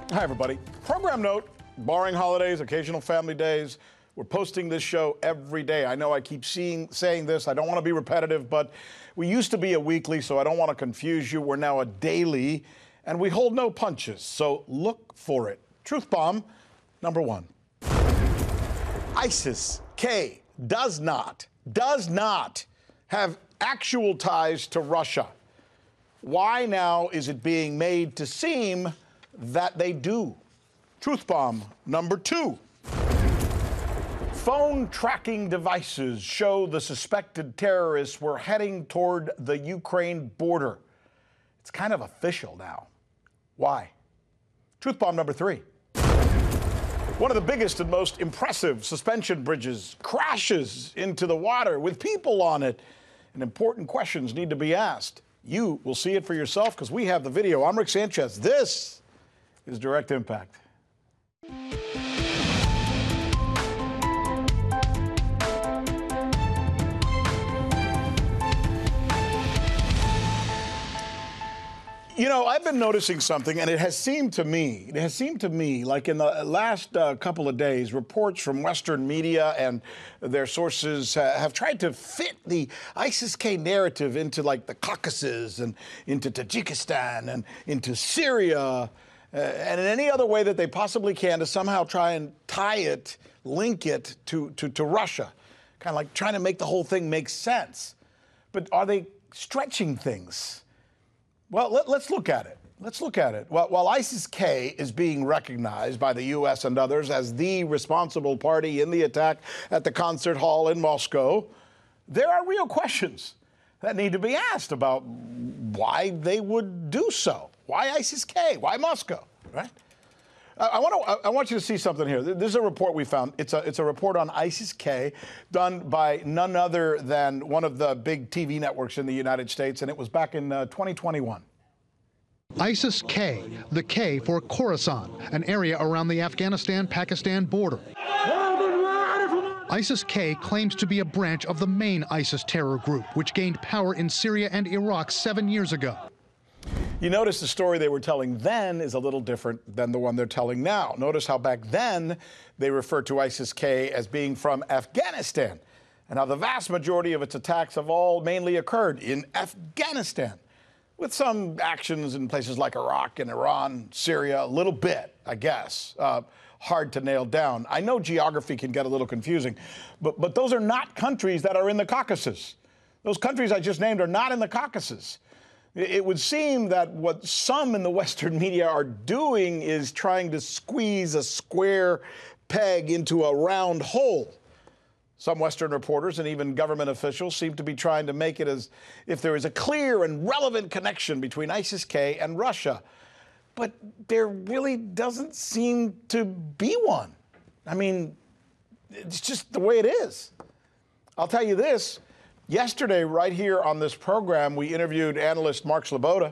Hi, everybody. Program note, barring holidays, occasional family days, we're posting this show every day. I know I keep saying this. I don't want to be repetitive, but we used to be a weekly, so I don't want to confuse you. We're now a daily, and we hold no punches, so look for it. Truth bomb number one. ISIS-K does not have actual ties to Russia. Why now is it being made to seem that they do? Truth bomb number two. Phone tracking devices show the suspected terrorists were heading toward the Ukraine border. It's kind of official now. Why? Truth bomb number three. One of the biggest and most impressive suspension bridges crashes into the water with people on it, and important questions need to be asked. You will see it for yourself because we have the video. I'm Rick Sanchez. This is Direct Impact. You know, I've been noticing something, and it has seemed to me, like in the last couple of days, reports from Western media and their sources have tried to fit the ISIS-K narrative into, like, the Caucasus and into Tajikistan and into Syria and in any other way that they possibly can to somehow try and tie it, link it to Russia, kind of like trying to make the whole thing make sense. But are they stretching things? Well, let's look at it. While ISIS-K is being recognized by the U.S. and others as the responsible party in the attack at the concert hall in Moscow, there are real questions that need to be asked about why they would do so. Why ISIS-K? Why Moscow? Right? I want you to see something here. This is a report we found. It's a report on ISIS-K done by none other than one of the big TV networks in the United States, and it was back in 2021. ISIS-K, the K for Khorasan, an area around the Afghanistan-Pakistan border. ISIS-K claims to be a branch of the main ISIS terror group, which gained power in Syria and Iraq 7 years ago. You notice the story they were telling then is a little different than the one they're telling now. Notice how back then they referred to ISIS-K as being from Afghanistan, and how the vast majority of its attacks have all mainly occurred in Afghanistan, with some actions in places like Iraq and Iran, Syria, a little bit, I guess. Hard to nail down. I know geography can get a little confusing, but those are not countries that are in the Caucasus. Those countries I just named are not in the Caucasus. It would seem that what some in the Western media are doing is trying to squeeze a square peg into a round hole. Some Western reporters and even government officials seem to be trying to make it as if there is a clear and relevant connection between ISIS-K and Russia. But there really doesn't seem to be one. I mean, it's just the way it is. I'll tell you this. Yesterday, right here on this program, we interviewed analyst Mark Sleboda,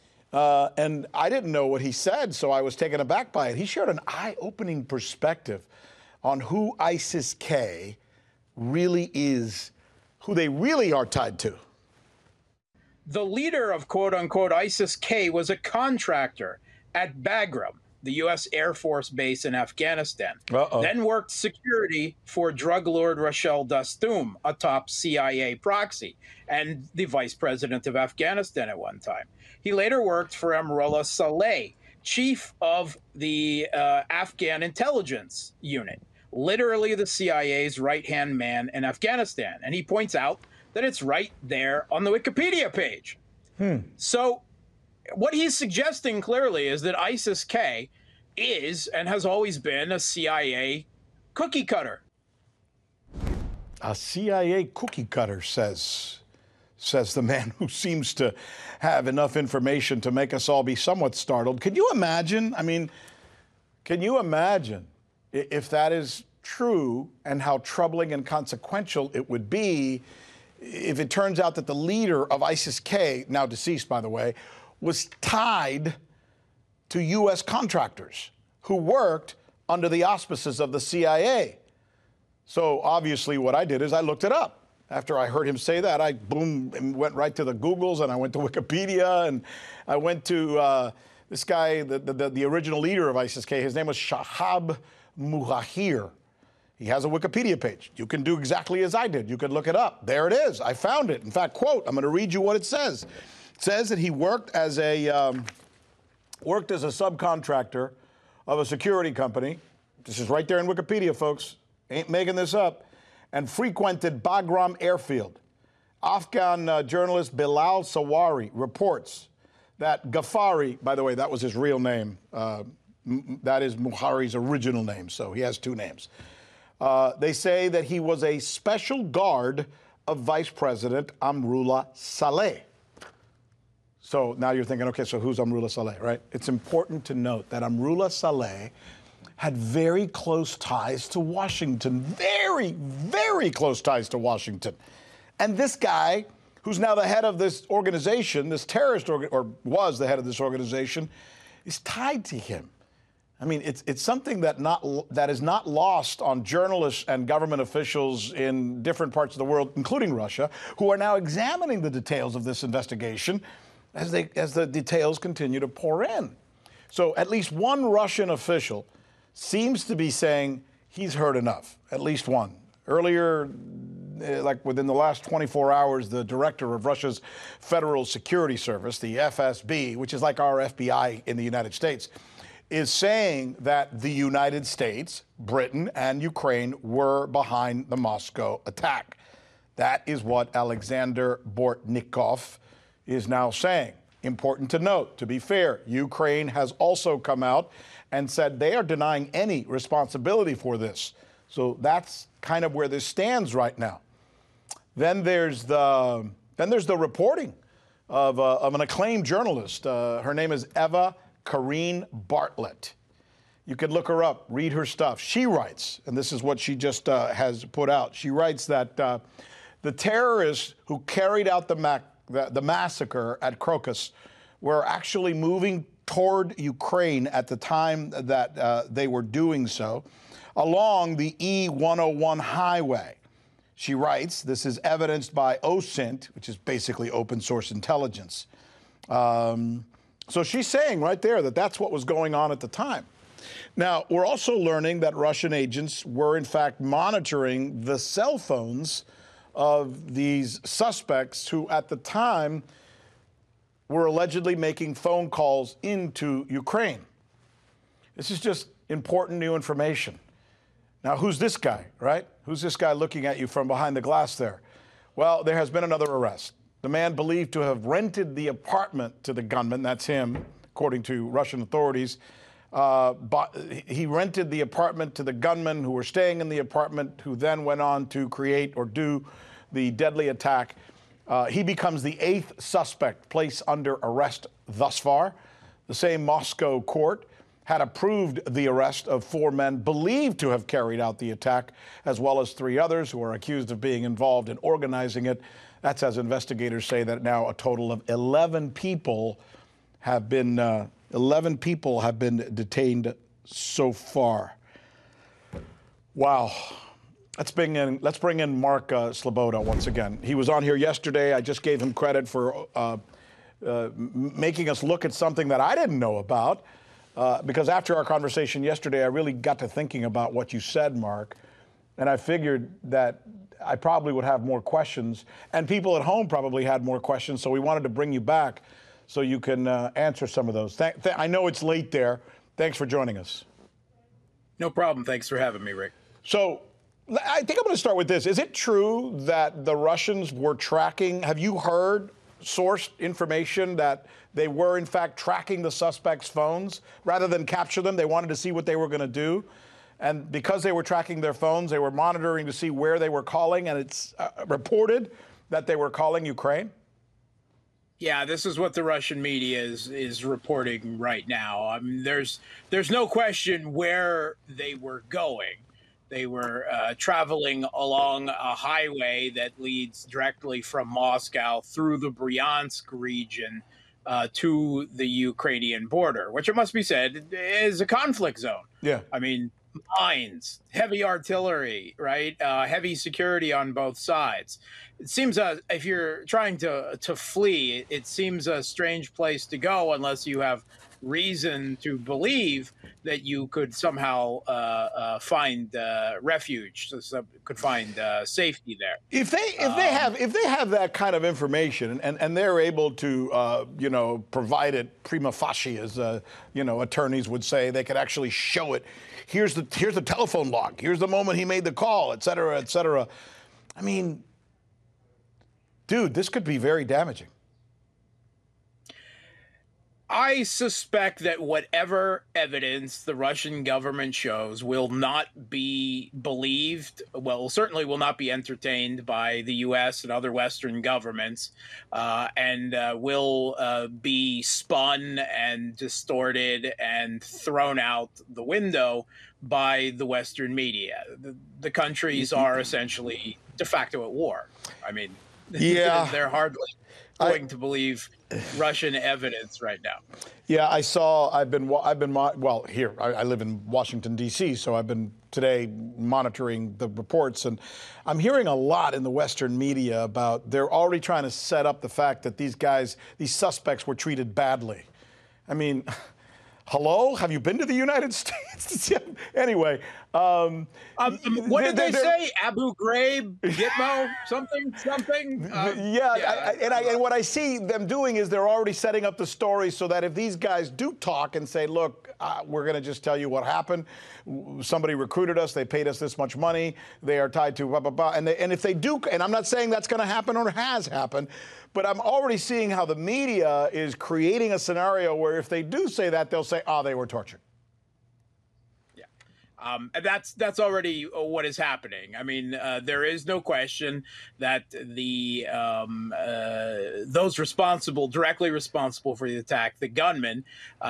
and I didn't know what he said, so I was taken aback by it. He shared an eye-opening perspective on who ISIS-K really is, who they really are tied to. The leader of quote-unquote ISIS-K was a contractor at Bagram, the U.S. Air Force base in Afghanistan, then worked security for drug lord Rachel Dastoum, a top CIA proxy, and the vice president of Afghanistan at one time. He later worked for Amrullah Saleh, chief of the Afghan intelligence unit, literally the CIA's right-hand man in Afghanistan. And he points out that it's right there on the Wikipedia page. So what he's suggesting clearly is that ISIS-K is and has always been a CIA cookie cutter. A CIA cookie cutter, says the man who seems to have enough information to make us all be somewhat startled. Can you imagine? I mean, can you imagine if that is true and how troubling and consequential it would be if it turns out that the leader of ISIS-K, now deceased, by the way, was tied to U.S. contractors who worked under the auspices of the CIA. So obviously what I did is I looked it up. After I heard him say that, I went right to the Googles, and I went to Wikipedia, and I went to This guy, the original leader of ISIS-K, his name was Shahab Mujahir. He has a Wikipedia page. You can do exactly as I did. You can look it up. There it is. I found it. In fact, quote, I'm going to read you what it says. It says that he worked as a subcontractor of a security company. This is right there in Wikipedia, folks. Ain't making this up. And frequented Bagram airfield. Afghan journalist Bilal Sawari reports that Ghaffari, by the way, that was his real name. That is Mujahir's original name, so he has two names. They say that he was a special guard of Vice President Amrullah Saleh. So now you're thinking, okay, so who's Amrullah Saleh, right? It's important to note that Amrullah Saleh had very close ties to Washington, very, very close ties to Washington. And this guy, who's now the head of this organization, this terrorist, or was the head of this organization, is tied to him. I mean, it's something that is not lost on journalists and government officials in different parts of the world, including Russia, who are now examining the details of this investigation as the details continue to pour in. So at least one Russian official seems to be saying he's heard enough, at least one. Earlier, like within the last 24 hours, the director of Russia's Federal Security Service, the FSB, which is like our FBI in the United States, is saying that the United States, Britain, and Ukraine were behind the Moscow attack. That is what Alexander Bortnikov is now saying. Important to note, to be fair, Ukraine has also come out and said they are denying any responsibility for this. So that's kind of where this stands right now. Then there's the reporting of an acclaimed journalist. Her name is Eva Karine Bartlett. You can look her up, read her stuff. She writes, and this is what she just has put out. She writes that the terrorists who carried out the massacre at Crocus were actually moving toward Ukraine at the time that they were doing so, along the E-101 highway. She writes, this is evidenced by OSINT, which is basically open source intelligence. So she's saying right there that that's what was going on at the time. Now, we're also learning that Russian agents were, in fact, monitoring the cell phones of these suspects who, at the time, were allegedly making phone calls into Ukraine. This is just important new information. Now, who's this guy, right? Who's this guy looking at you from behind the glass there? Well, there has been another arrest. The man believed to have rented the apartment to the gunman, that's him, according to Russian authorities. He rented the apartment to the gunmen who were staying in the apartment, who then went on to create or do the deadly attack. He becomes the 8th suspect placed under arrest thus far. The same Moscow court had approved the arrest of 4 men believed to have carried out the attack, as well as 3 others who are accused of being involved in organizing it. That's as investigators say that now a total of 11 people have been detained so far. Wow. Let's bring in Mark Sleboda once again. He was on here yesterday. I just gave him credit for making us look at something that I didn't know about, because after our conversation yesterday, I really got to thinking about what you said, Mark, and I figured that I probably would have more questions, and people at home probably had more questions, so we wanted to bring you back so you can answer some of those. I know it's late there. Thanks for joining us. No problem. Thanks for having me, Rick. So I think I'm going to start with this. Is it true that the Russians were tracking, have you heard sourced information that they were in fact tracking the suspects' phones rather than capture them? They wanted to see what they were going to do. And because they were tracking their phones, they were monitoring to see where they were calling, and it's reported that they were calling Ukraine? Yeah, this is what the Russian media is reporting right now. I mean, there's no question where they were going. They were traveling along a highway that leads directly from Moscow through the Bryansk region to the Ukrainian border, which, it must be said, is a conflict zone. Yeah. I mean, mines, heavy artillery, right? Heavy security on both sides. it seems if you're trying to flee, it seems a strange place to go unless you have reason to believe that you could somehow find refuge, so could find safety there. If they have that kind of information and they're able to provide it prima facie, as attorneys would say, they could actually show it. Here's the telephone log. Here's the moment he made the call, et cetera, et cetera. I mean, dude, this could be very damaging. I suspect that whatever evidence the Russian government shows will not be believed, well, certainly will not be entertained by the U.S. and other Western governments, and will be spun and distorted and thrown out the window by the Western media. The countries are essentially de facto at war. I mean, yeah, they're hardly going to believe Russian evidence right now. Yeah, I live in Washington, D.C., so I've been today monitoring the reports, and I'm hearing a lot in the Western media about they're already trying to set up the fact that these suspects were treated badly. I mean, hello? Have you been to the United States? Anyway. What did they say? Abu Ghraib, Gitmo, something? And what I see them doing is they're already setting up the story so that if these guys do talk and say, look, we're going to just tell you what happened. Somebody recruited us. They paid us this much money. They are tied to blah, blah, blah. And if they do, and I'm not saying that's going to happen or has happened, but I'm already seeing how the media is creating a scenario where if they do say that, they'll say, they were tortured. And that's already what is happening. I mean, there is no question that those directly responsible for the attack, the gunmen,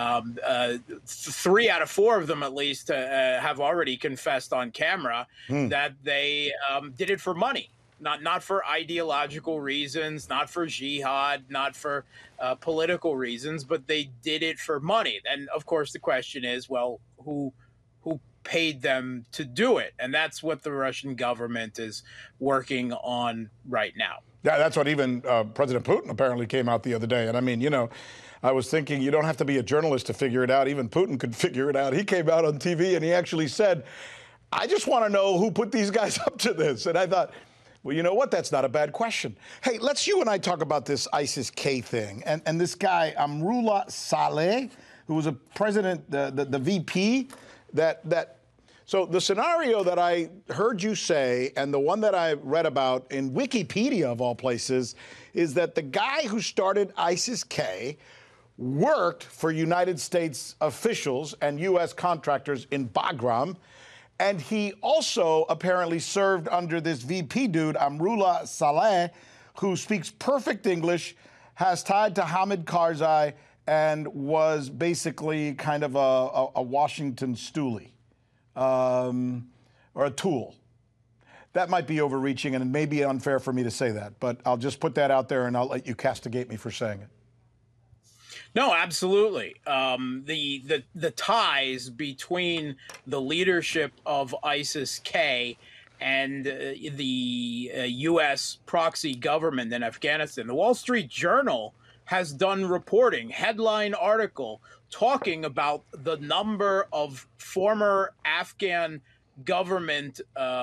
3 out of 4 of them at least have already confessed on camera that they did it for money. Not for ideological reasons, not for jihad, not for political reasons, but they did it for money. And of course, the question is, well, who paid them to do it? And that's what the Russian government is working on right now. Yeah, that's what even President Putin apparently came out the other day. And I mean, I was thinking you don't have to be a journalist to figure it out. Even Putin could figure it out. He came out on TV and he actually said, I just want to know who put these guys up to this. And I thought, well, you know what? That's not a bad question. Hey, you and I talk about this ISIS-K thing. And this guy, Amrullah Saleh, who was a president, the VP, so the scenario that I heard you say, and the one that I read about in Wikipedia of all places, is that the guy who started ISIS-K worked for United States officials and U.S. contractors in Bagram, and he also apparently served under this VP dude, Amrullah Saleh, who speaks perfect English, has tied to Hamid Karzai, and was basically kind of a Washington stoolie. Or a tool. That might be overreaching, and it may be unfair for me to say that, but I'll just put that out there and I'll let you castigate me for saying it. No, absolutely. The ties between the leadership of ISIS-K and the U.S. proxy government in Afghanistan. The Wall Street Journal has done reporting, headline article, talking about the number of former Afghan government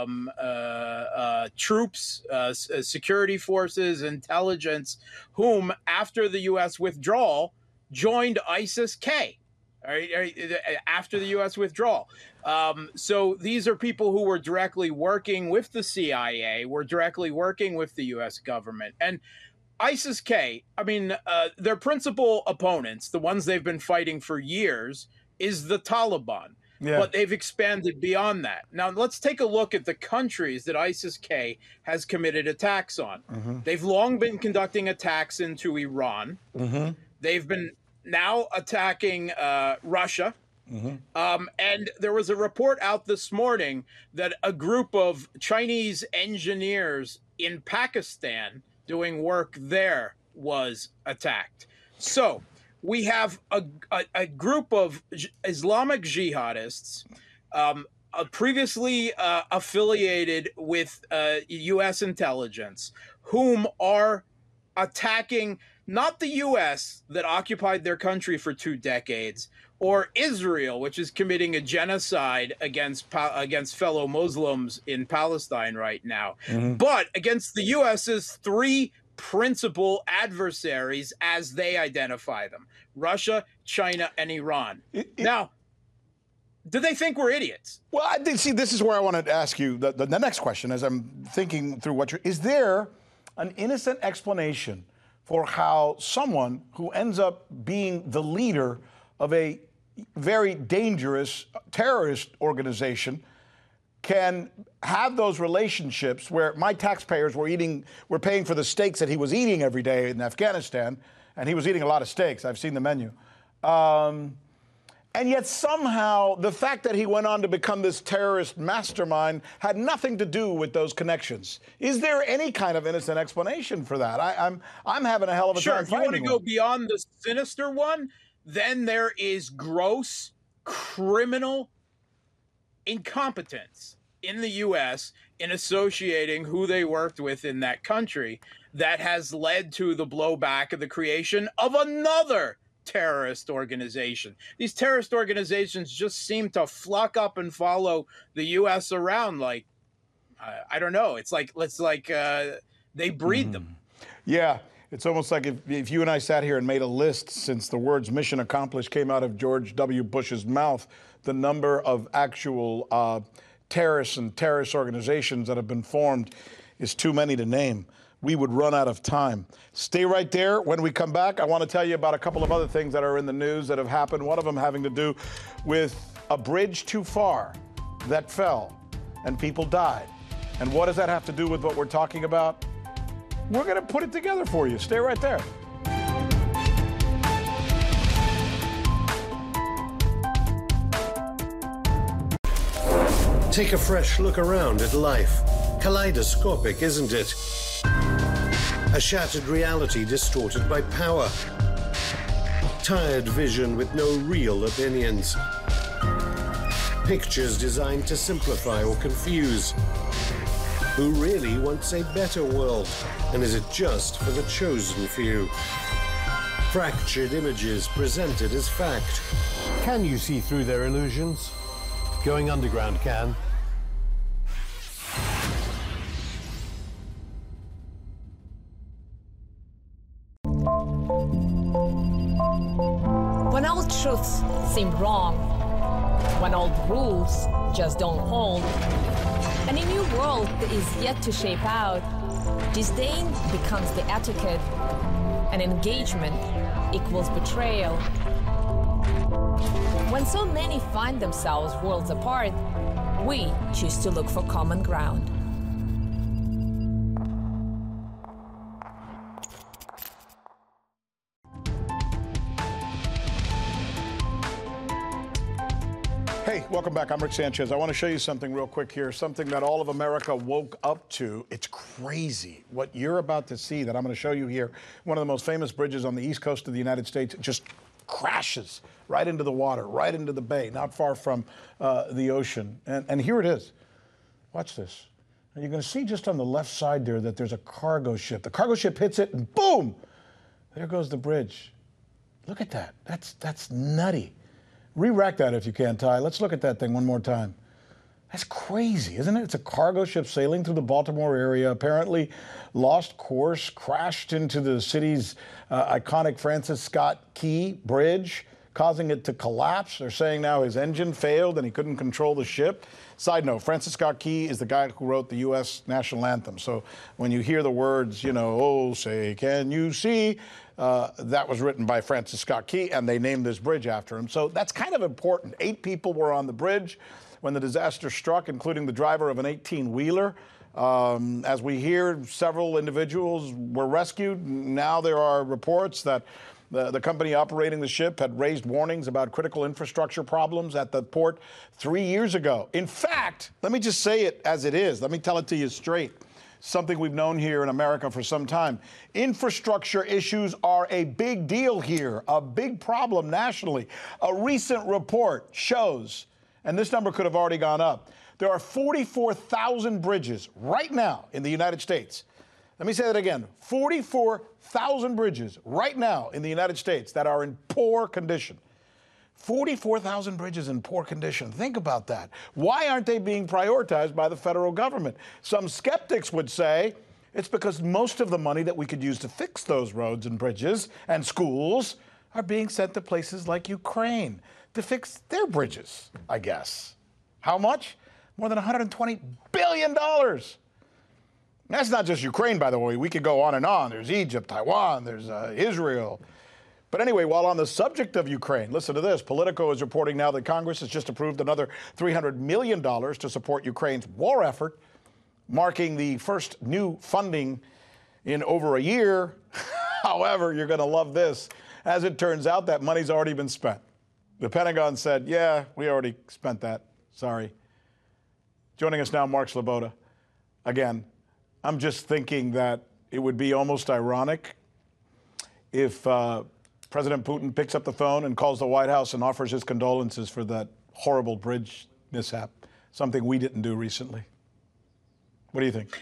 troops, security forces, intelligence, whom, after the U.S. withdrawal, joined ISIS-K. After the U.S. withdrawal. So these are people who were directly working with the CIA, were directly working with the U.S. government. And ISIS-K, I mean, their principal opponents, the ones they've been fighting for years, is the Taliban. Yeah. But they've expanded beyond that. Now, let's take a look at the countries that ISIS-K has committed attacks on. Mm-hmm. They've long been conducting attacks into Iran. Mm-hmm. They've been now attacking Russia. Mm-hmm. And there was a report out this morning that a group of Chinese engineers in Pakistan doing work there was attacked. So we have a group of Islamic jihadists previously affiliated with U.S. intelligence, whom are attacking not the U.S. that occupied their country for 2 decades, or Israel, which is committing a genocide against fellow Muslims in Palestine right now, but against the U.S.'s 3 principal adversaries as they identify them: Russia, China, and Iran. Now, do they think we're idiots? Well, I think, see, this is where I wanted to ask you the next question as I'm thinking through is there an innocent explanation for how someone who ends up being the leader of a very dangerous terrorist organization can have those relationships where my taxpayers were paying for the steaks that he was eating every day in Afghanistan, and he was eating a lot of steaks. I've seen the menu. And yet somehow the fact that he went on to become this terrorist mastermind had nothing to do with those connections. Is there any kind of innocent explanation for that? I'm having a hell of a time finding one. Sure, if you want to go beyond the sinister one, then there is gross criminal incompetence in the U.S. in associating who they worked with in that country that has led to the blowback of the creation of another terrorist organization. These terrorist organizations just seem to flock up and follow the U.S. around like, I don't know. It's like they breed them. Yeah. It's almost like if you and I sat here and made a list since the words mission accomplished came out of George W. Bush's mouth, the number of actual terrorists and terrorist organizations that have been formed is too many to name. We would run out of time. Stay right there. When we come back, I want to tell you about a couple of other things that are in the news that have happened. One of them having to do with a bridge too far that fell and people died. And what does that have to do with what we're talking about? We're going to put it together for you. Stay right there. Take a fresh look around at life. Kaleidoscopic, isn't it? A shattered reality distorted by power. Tired vision with no real opinions. Pictures designed to simplify or confuse. Who really wants a better world? And is it just for the chosen few? Fractured images presented as fact. Can you see through their illusions? Going underground can. When old truths seem wrong, when old rules just don't hold, and a new world that is yet to shape out, disdain becomes the etiquette, and engagement equals betrayal. When so many find themselves worlds apart, we choose to look for common ground. Hey, welcome back. I'm Rick Sanchez. I want to show you something real quick here, something that all of America woke up to. It's crazy what you're about to see that I'm going to show you here. One of the most famous bridges on the east coast of the United States just crashes right into the water, right into the bay, not far from the ocean. And here it is. Watch this. And you're going to see just on the left side there that there's a cargo ship. The cargo ship hits it and boom, there goes the bridge. Look at that. That's nutty. Re-rack that if you can, Ty. Let's look at that thing one more time. That's crazy, isn't it? It's a cargo ship sailing through the Baltimore area, apparently lost course, crashed into the city's iconic Francis Scott Key Bridge, causing it to collapse. They're saying now his engine failed and he couldn't control the ship. Side note, Francis Scott Key is the guy who wrote the U.S. national anthem. So when you hear the words, you know, oh, say, can you see? That was written by Francis Scott Key, and they named this bridge after him. So that's kind of important. 8 people were on the bridge when the disaster struck, including the driver of an 18-wheeler. As we hear, several individuals were rescued. Now there are reports that the company operating the ship had raised warnings about critical infrastructure problems at the port 3 years ago. In fact, let me just say it as it is. Let me tell it to you straight. Something we've known here in America for some time. Infrastructure issues are a big deal here, a big problem nationally. A recent report shows, and this number could have already gone up. There are 44,000 bridges right now in the United States. Let me say that again. 44,000 bridges right now in the United States that are in poor condition. 44,000 bridges in poor condition. Think about that. Why aren't they being prioritized by the federal government? Some skeptics would say it's because most of the money that we could use to fix those roads and bridges and schools are being sent to places like Ukraine to fix their bridges, I guess. How much? More than $120 billion. That's not just Ukraine, by the way. We could go on and on. There's Egypt, Taiwan, there's Israel. But anyway, while on the subject of Ukraine, listen to this. Politico is reporting now that Congress has just approved another $300 million to support Ukraine's war effort, marking the first new funding in over a year. However, you're going to love this. As it turns out, that money's already been spent. The Pentagon said, yeah, we already spent that. Sorry. Joining us now, Mark Sleboda. Again, I'm just thinking that it would be almost ironic if President Putin picks up the phone and calls the White House and offers his condolences for that horrible bridge mishap, something we didn't do recently. What do you think?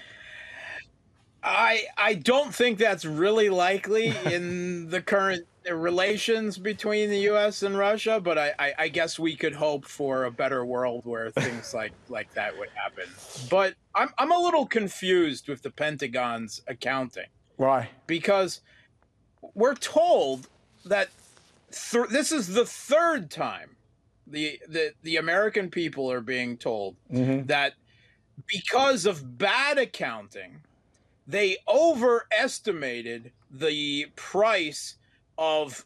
I don't think that's really likely in the current relations between the U.S. and Russia, but I guess we could hope for a better world where things like that would happen. But I'm a little confused with the Pentagon's accounting. Why? Because we're told that this is the third time the American people are being told that because of bad accounting, they overestimated the price of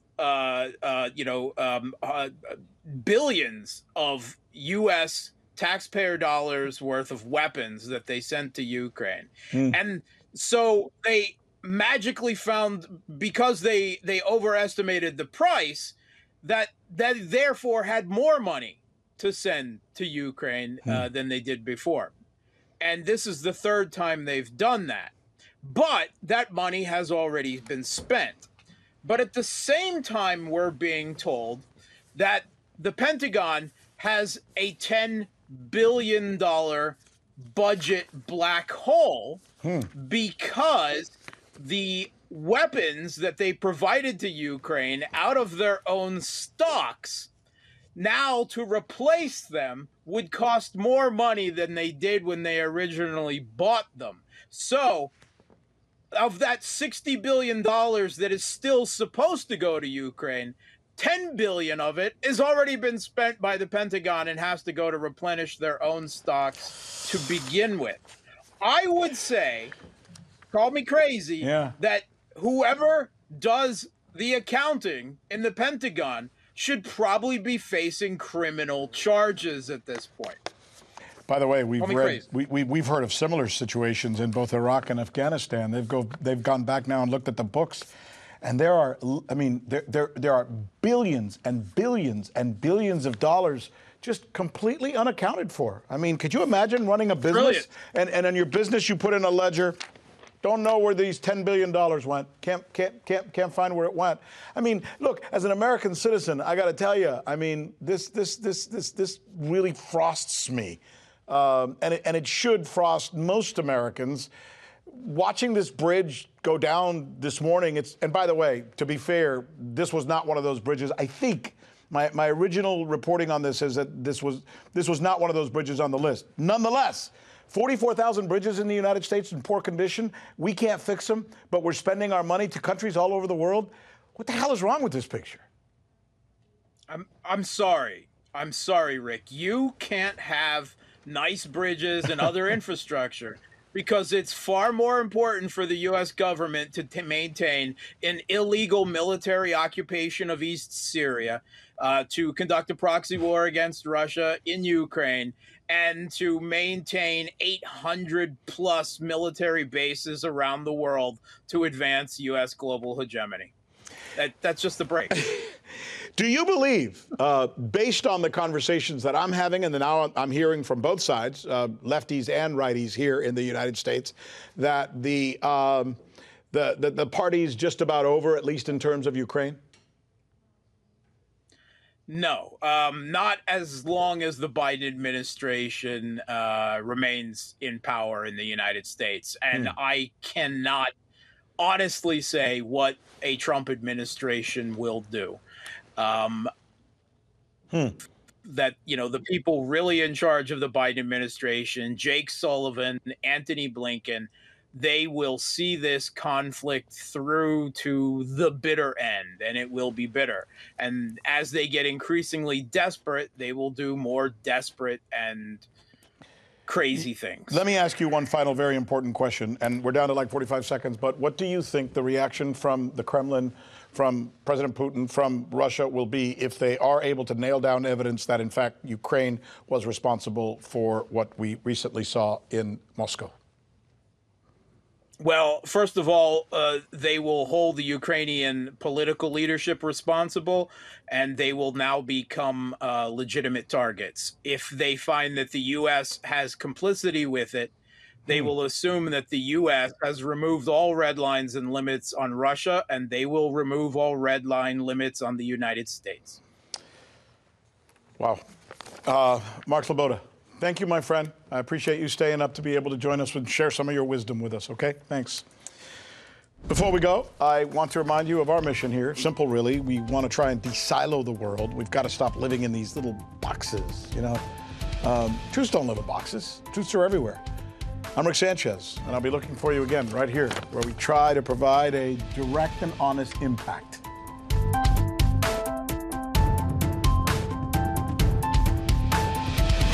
billions of U.S. taxpayer dollars worth of weapons that they sent to Ukraine. And so they magically found, because they overestimated the price, that therefore had more money to send to Ukraine than they did before. And this is the third time they've done that. But that money has already been spent. But at the same time, we're being told that the Pentagon has a $10 billion budget black hole because the weapons that they provided to Ukraine out of their own stocks, now to replace them would cost more money than they did when they originally bought them. So of that $60 billion that is still supposed to go to Ukraine, $10 billion of it has already been spent by the Pentagon and has to go to replenish their own stocks to begin with. I would say, call me crazy, that whoever does the accounting in the Pentagon should probably be facing criminal charges at this point. By the way, we've heard of similar situations in both Iraq and Afghanistan. They've gone back now and looked at the books, and there are billions and billions and billions of dollars just completely unaccounted for. I mean, could you imagine running a business and in your business you put in a ledger, don't know where these $10 billion went, can't find where it went. I mean, look, as an American citizen, I got to tell you, I mean, this really frosts me. And it should frost most Americans. Watching this bridge go down this morning, and by the way, to be fair, this was not one of those bridges. I think my original reporting on this is that this was not one of those bridges on the list. Nonetheless, 44,000 bridges in the United States in poor condition. We can't fix them, but we're spending our money to countries all over the world. What the hell is wrong with this picture? I'm sorry. I'm sorry, Rick. You can't have nice bridges and other infrastructure because it's far more important for the U.S. government to maintain an illegal military occupation of East Syria, to conduct a proxy war against Russia in Ukraine, and to maintain 800 plus military bases around the world to advance U.S. global hegemony. That's just the break. Do you believe, based on the conversations that I'm having and now I'm hearing from both sides, lefties and righties here in the United States, that the party's just about over, at least in terms of Ukraine? No, not as long as the Biden administration remains in power in the United States. And I cannot honestly say what a Trump administration will do. That, the people really in charge of the Biden administration, Jake Sullivan, Antony Blinken, they will see this conflict through to the bitter end, and it will be bitter. And as they get increasingly desperate, they will do more desperate and crazy things. Let me ask you one final very important question, and we're down to like 45 seconds, but what do you think the reaction from the Kremlin, from President Putin, from Russia will be if they are able to nail down evidence that, in fact, Ukraine was responsible for what we recently saw in Moscow? Well, first of all, they will hold the Ukrainian political leadership responsible, and they will now become legitimate targets. If they find that the U.S. has complicity with it, they will assume that the U.S. has removed all red lines and limits on Russia, and they will remove all red line limits on the United States. Wow. Mark Sleboda. Thank you, my friend. I appreciate you staying up to be able to join us and share some of your wisdom with us, okay? Thanks. Before we go, I want to remind you of our mission here. Simple, really. We want to try and de-silo the world. We've got to stop living in these little boxes, Truths don't live in boxes. Truths are everywhere. I'm Rick Sanchez, and I'll be looking for you again right here, where we try to provide a direct and honest impact